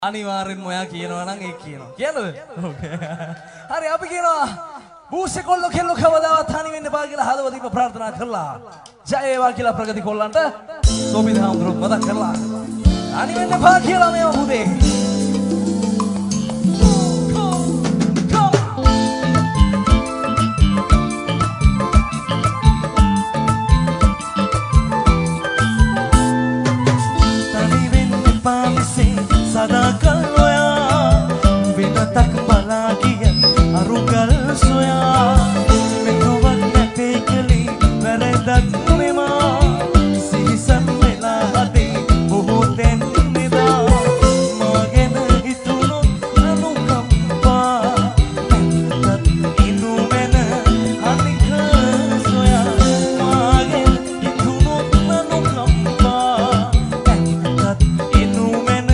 අනිවාර්යෙන්ම ඔයා කියනවා නම් ඒක කියනවා. කියන්නද? ඕකේ. හරි අපි කියනවා බූසේ කොල්ල කෙල්ල කවදාවත් හානි වෙන්න එපා කියලා හදවතින්ම ප්‍රාර්ථනා කරලා. ජය වේවා කියලා ප්‍රගති කොල්ලන්ට සෝබිත හාමුදුරුවෝ මතක් කරලා. හානි වෙන්න එපා කියලා මේව පුතේ. Sadakal loya Vinatak malagiyan Arugal soya Metuwag na tekali Veredat mema Sihisan melahati Buhuten nida Magen itunod Anukampa Tat inumena Anika soya Magen itunod Anukampa Tat inumena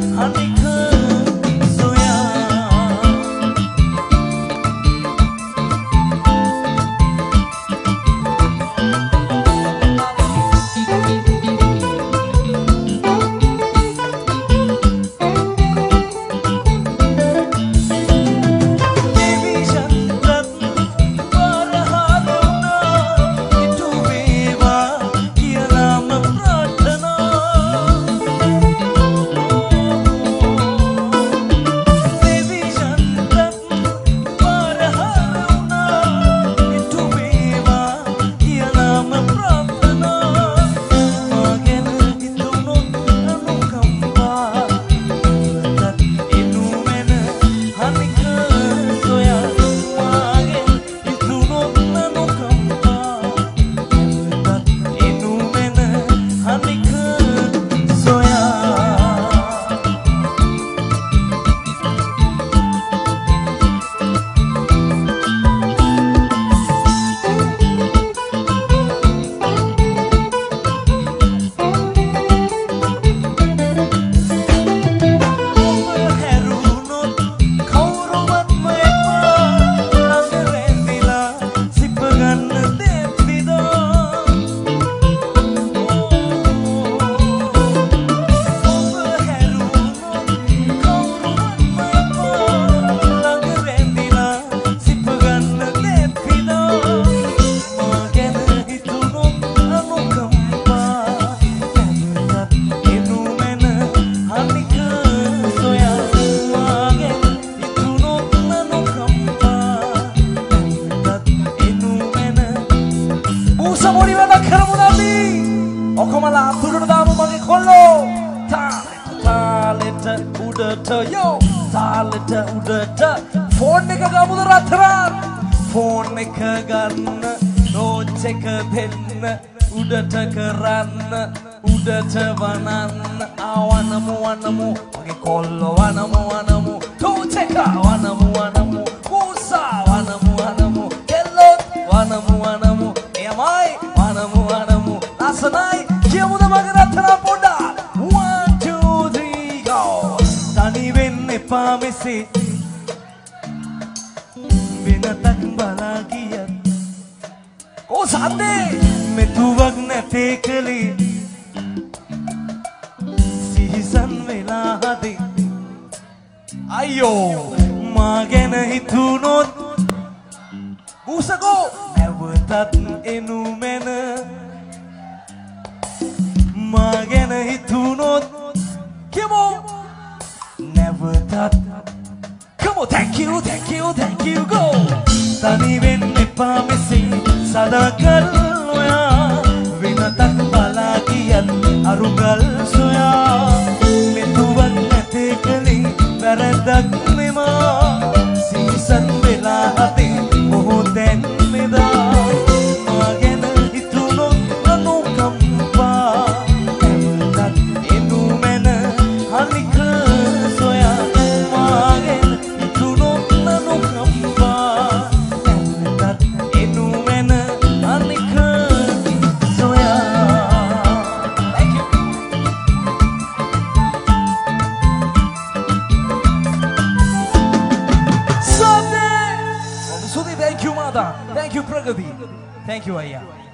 ඔකමලා අතුරට දාමු මගේ කොල්ලෝ තාලෙට උඩට යෝ තාලෙට උඩට ෆෝන් එක ගමුද රත්තරන් ෆෝන් එක ගන්න නෝච් එක දෙන්න උඩට කරන්න උඩට වනන්න වනමු මගේ කොල්ලෝ වනමු නෝච් එක වනමු කුසා වනමු කෙල්ලොත් වනමු එයමයි වනමු අසනයි කියමුද මගේ රත්තරන් පොඩ්ඩක් 1 2 3 go තනි වෙන්න එපා මෙසේ වෙනතක් බලා ගියත් ඕ සද්දේ මෙතුවක් නැතේ කලේ සිහිසන් වෙලා හදේ අයියෝ මා ගැන හිතුනොත් බූසකෝ නැවතත් එනු මැන මා ගැන හිතුනොත් කියමු නැවතත් come on thank you go තනි වෙන්න එපා මෙසේ සදාකල් ඔයා වෙනතක් බලා ගියත් අරුගල් සොයා මෙතුවක් නැතේ කලේ වැරැද්දක් නෙමා සිහිසන් වෙලා හදේ මොහොතෙන් මෙදා මා ගැන හිතුනොත් අනුකම්පා නැවතත් එනු මැන හනික සොයා මා ගැන හිතුනොත් අනුකම්පා නැවතත් එනු මැන හනික සොයා Thank you, Mada. Thank you, Pragati. Thank you, Aya.